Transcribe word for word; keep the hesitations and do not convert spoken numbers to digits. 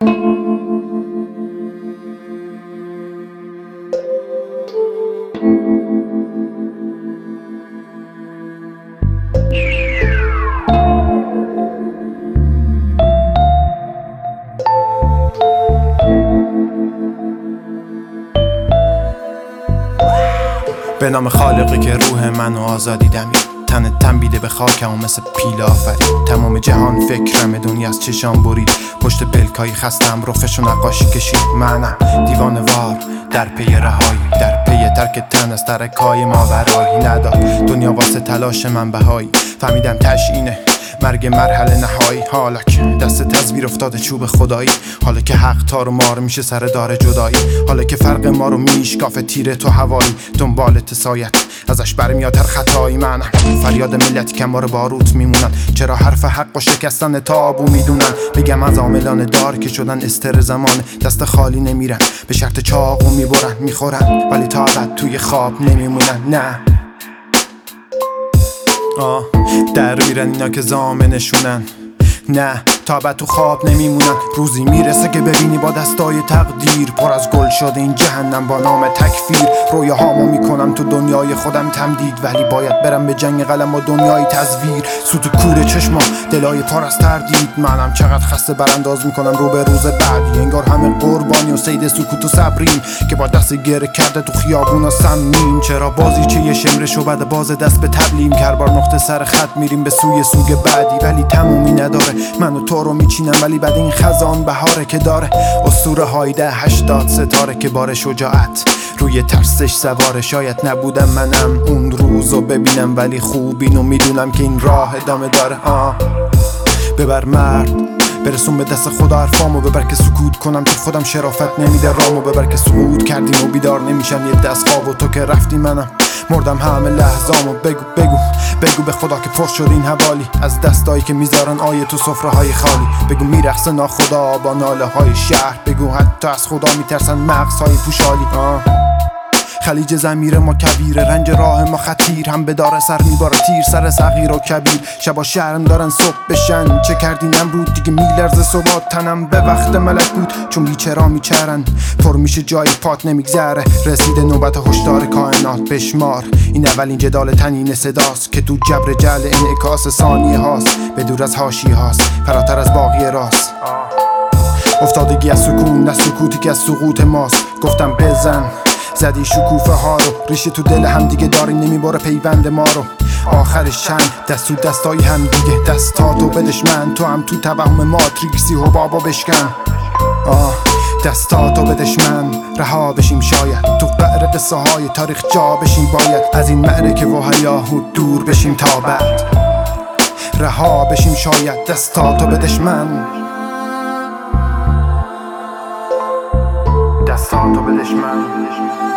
به نام خالقی که روح منو آزادی دمید، تن تنبیده به خاکم و مثل پیل آفرید. تمام جهان فکرم، دنیا از چشام برید، پشت پلکایی خستم رخشو نقاشی کشید. منم دیوانه وار در پی رهایی، در پی ترک تن از ترکای ماورایی. نداد دنیا واسه تلاش من بهایی، فهمیدم تشینه مرگ مرحله نهایی. حالا که دست تصویر افتاده چوب خدایی، حالا که حق تار و مار میشه سر دار جدایی، حالا که فرق ما رو میشکافه تیر تو هوایی. دنبال تسایت ازش برمیاد هر خطایی. منم فریاد ملتی که ما رو باروت میمونن، چرا حرف حق و شکستن تابو میدونن. میگم از عاملان دار که شدن استر زمان، دست خالی نمیرن به شرط چاقو میبرن. میخورن ولی تا ابد توی خواب نمیمونن. نه آه در میرن اینا که زامنشونن، نه تا بعد تو خواب نمیمونن. روزی میرسه که ببینی با دستای تقدیر پر از گل شده این جهنم با نام تکفیر. رویاهامو میکنم تو دنیای خودم تمدید، ولی باید برم به جنگ قلم و دنیای تزویر. سوت کور چشما دلای پر از تردید، منم چقدر خسته برانداز میکنم رو به روز بعدی. انگار همه قربانی و سید سکوت و صبریم که با دست گره کرده تو خیابونا سمیم. چرا بازی چه یه شمرشو بعد باز دست به تبلیم، کربار نقطه سر خط میریم به سوی سوگ بعدی. ولی تمومی نداره، منو تو رو میچینم ولی بعد این خزان بهاره که داره. اسطوره های ده هشتاد ستاره که بار شجاعت روی ترسش سواره. شاید نبودم منم اون روزو ببینم، ولی خوب اینو میدونم که این راه ادامه داره. آه ببر مرد برسون به دست خدا حرفامو، ببر که سکوت کنم تو خودم شرافت نمیده رامو. ببر که سکوت کردیم و بیدار نمیشن یه دست خواب، و تو که رفتی منم مردم همه لحظامو. بگو بگو بگو به خدا که پر شد این حوالی از دستایی که میذارن آیه تو سفره های خالی. بگو میرقصه ناخدا با ناله های شهر، بگو حتی از خدا میترسن مغزهای پوشالی. آه خلیج زمیر ما کبیره، رنج راه ما خطیر، هم به دار سر میباره تیر سر صغیر و کبیر. شبا شرم دارن صبح بشن، چه کردی نمرود دیگه میلرزه ثبات تنم به وقت ملک بود، چون بیچرا میچرن پر میشه جای پات نمیگذره. رسیده نوبت هشدار کائنات بشمار، این اولین جدال تنین صداست که تو جبر جل انعکاس ثانیه هاست. به دور از حاشیه هاست فراتر از باقی راست. افتادگی از سکون نه سکوتی که از سقوط ماست. گفتم بزن زدی شکوفه ها رو، ریشه تو دل هم دیگه داری نمیباره پیوند ما رو. آخرش چند دست تو دستای هم دیگه، دستاتو بدش من، تو هم تو توهم ماتریکسی و بابا بشکن. آه دستاتو بدش من، رها بشیم شاید تو قعر قصه های تاریخ جا بشیم. باید از این معرکه و هیاهو دور بشیم تا بعد، رها بشیم شاید. دستاتو بدش من، دستاتو بدش من.